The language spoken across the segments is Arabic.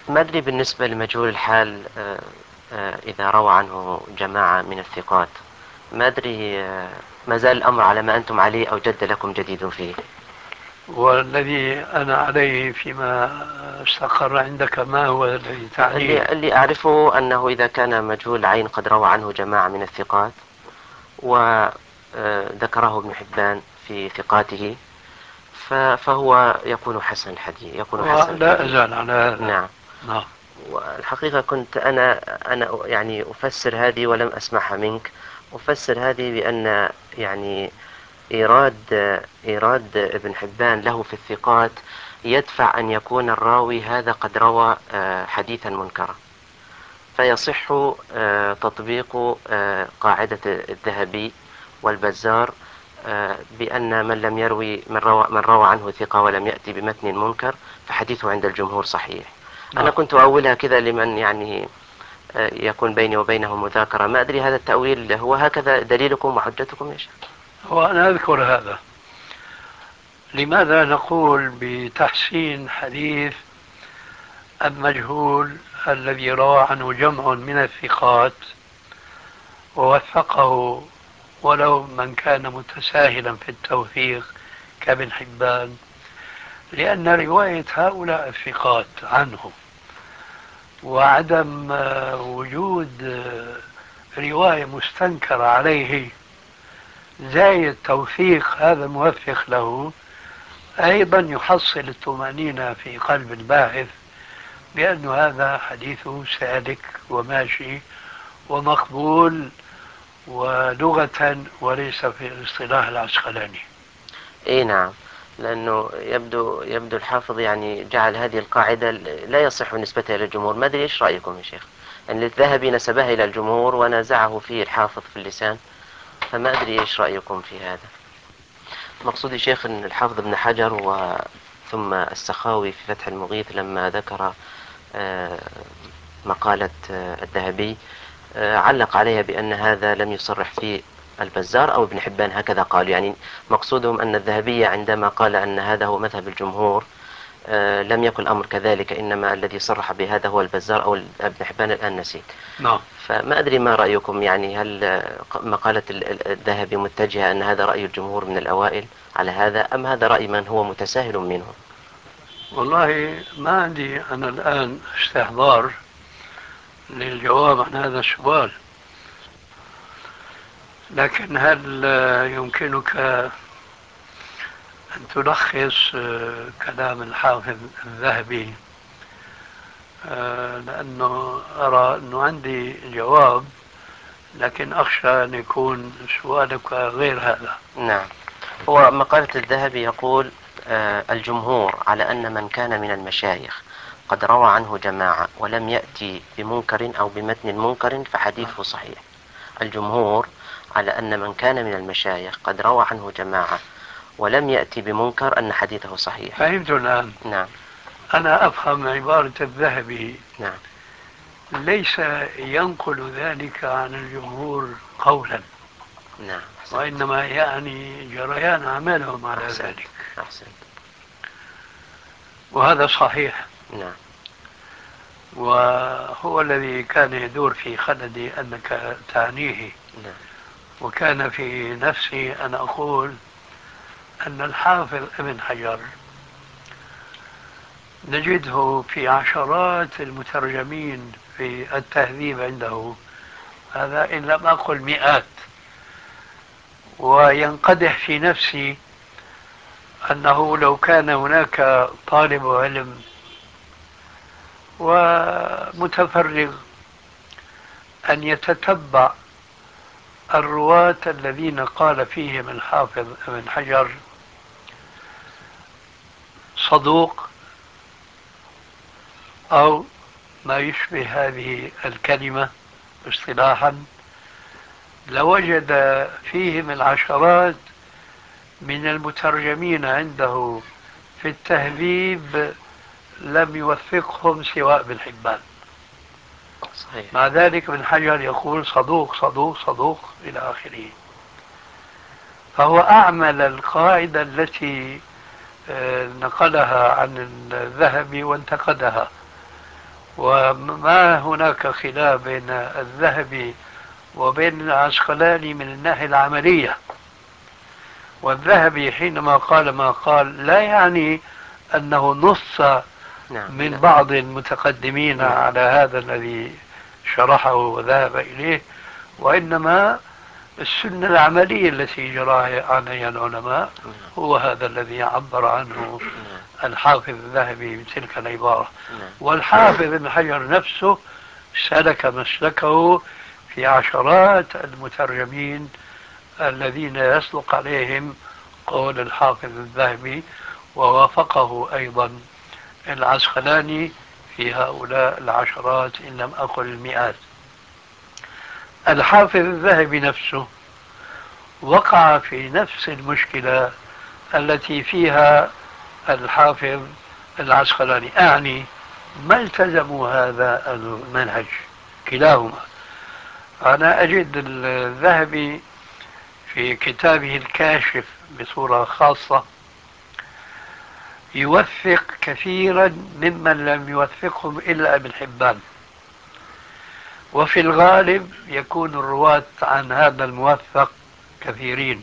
ما أدري بالنسبة لمجهول الحال، إذا روى عنه جماعة من الثقات، ما أدري، ما زال الأمر على ما أنتم عليه أو جد لكم جديد فيه؟ والذي أنا عليه فيما استقر عندك ما هو الذي تعنيه؟ اللي أعرفه أنه إذا كان مجهول العين قد روى عنه جماعة من الثقات وذكره ابن حبان في ثقاته، فهو يكون حسن الحديث، يكون حسن ولا الحديث. أزال على هذا. نعم. نعم. والحقيقة كنت أنا يعني أفسر هذه ولم أسمعها منك. أفسر هذه بأن يعني إيراد ابن حبان له في الثقات يدفع أن يكون الراوي هذا قد روى حديثا منكرا، فيصح تطبيق قاعدة الذهبي والبزار، بأن من لم يروي من روى عنه ثقة ولم يأتي بمتن منكر فحديثه عند الجمهور صحيح. أنا نعم. كنت أؤولها كذا لمن يعني يكون بيني وبينه مذاكرة. ما أدري هذا التأويل هو هكذا دليلكم وحجتكم يا شيخ؟ وأنا أذكر هذا. لماذا نقول بتحسين حديث المجهول الذي روى عنه جمع من الثقات ووثقه، ولو من كان متساهلا في التوثيق كابن حبان؟ لأن رواية هؤلاء الثقات عنه وعدم وجود رواية مستنكرة عليه زايد توثيق هذا الموثق له، أيضا يحصل الطمأنينة في قلب الباحث بأن هذا حديثه سالك وماشي ومقبول ولغة وليس في الاصطلاح العسقلاني. اي نعم. لانه يبدو الحافظ يعني جعل هذه القاعدة لا يصح نسبتها الى الجمهور. ما ادري ايش رأيكم يا شيخ؟ ان الذهبي نسبها الى الجمهور ونازعه فيه الحافظ في اللسان، فما ادري ايش رأيكم في هذا. مقصودي شيخ ان الحافظ ابن حجر ثم السخاوي في فتح المغيث لما ذكر آه، مقالة الذهبي، علق عليها بأن هذا لم يصرح فيه البزار أو ابن حبان، هكذا قالوا. يعني مقصودهم أن الذهبية عندما قال أن هذا هو مذهب الجمهور، لم يكن الأمر كذلك، إنما الذي صرح بهذا هو البزار أو ابن حبان، الآن نسيت. نعم. فما أدري ما رأيكم، يعني هل مقالة الذهبي متجهة أن هذا رأي الجمهور من الأوائل على هذا، أم هذا رأي من هو متساهل منهم؟ والله ما عندي أنا الآن استحضار للجواب عن هذا السؤال، لكن هل يمكنك أن تلخص كلام الحافظ الذهبي؟ لأنه أرى أنه عندي جواب، لكن أخشى أن يكون سؤالك غير هذا. نعم. هو مقالة الذهبي يقول الجمهور على أن من كان من المشايخ قد روى عنه جماعة ولم يأتي بمنكر أو بمتن منكر فحديثه صحيح. الجمهور على أن من كان من المشايخ قد روى عنه جماعة ولم يأتي بمنكر أن حديثه صحيح. فهمت الآن. نعم. أنا أفهم عبارة الذهبي نعم. ليس ينقل ذلك عن الجمهور قولا، نعم. أحسنت. وإنما يعني جريان أعمالهم على أحسنت. ذلك، أحسنت. وهذا صحيح. نعم. وهو الذي كان يدور في خلدي أنك تعنيه. نعم. وكان في نفسي أن أقول أن الحافظ ابن حجر نجده في عشرات المترجمين في التهذيب عنده، هذا إن لم أقل مئات. وينقدح في نفسي أنه لو كان هناك طالب علم ومتفرغ أن يتتبع الرواة الذين قال فيهم الحافظ ابن حجر صدوق أو ما يشبه هذه الكلمة اصطلاحا، لوجد فيهم العشرات من المترجمين عنده في التهذيب لم يوثقهم سواء ابن حبان. صحيح. مع ذلك ابن حجر يقول صدوق صدوق صدوق إلى آخره. فهو أعمل القاعدة التي نقلها عن الذهبي وانتقدها، وما هناك خلاف بين الذهبي وبين العسقلاني من الناحية العملية. والذهبي حينما قال ما قال لا يعني أنه نص نعم. من بعض المتقدمين نعم. على هذا الذي شرحه وذهب إليه، وإنما السنة العملية التي جرى عليها العلماء نعم. هو هذا الذي عبر عنه نعم. الحافظ الذهبي بتلك العبارة. نعم. والحافظ ابن حجر نفسه سلك مسلكه في عشرات المترجمين الذين يصدق عليهم قول الحافظ الذهبي، ووافقه أيضا العسقلاني في هؤلاء العشرات إن لم أقل المئات. الحافظ الذهبي نفسه وقع في نفس المشكلة التي فيها الحافظ العسقلاني، أعني ما التزموا هذا المنهج كلاهما. أنا أجد الذهبي في كتابه الكاشف بصورة خاصة يوثق كثيرا ممن لم يوثقهم إلا ابن حبان، وفي الغالب يكون الرواة عن هذا الموثق كثيرين.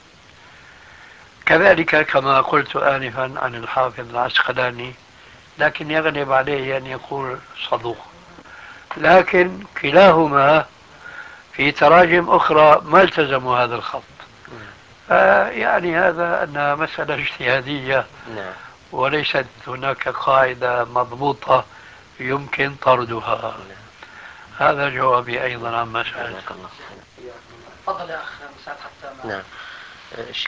كذلك كما قلت آنفا عن الحافظ العسقلاني، لكن يغلب عليه أن يقول صدوق. لكن كلاهما في تراجم أخرى ما التزموا هذا الخط. يعني هذا أنها مسألة اجتهادية، نعم. وليست هناك قاعدة مضبوطة يمكن طردها. نعم. هذا جوابي أيضا عما سألت. جزاك الله خيرا. تفضل يا أخ مساعد حتى نعم.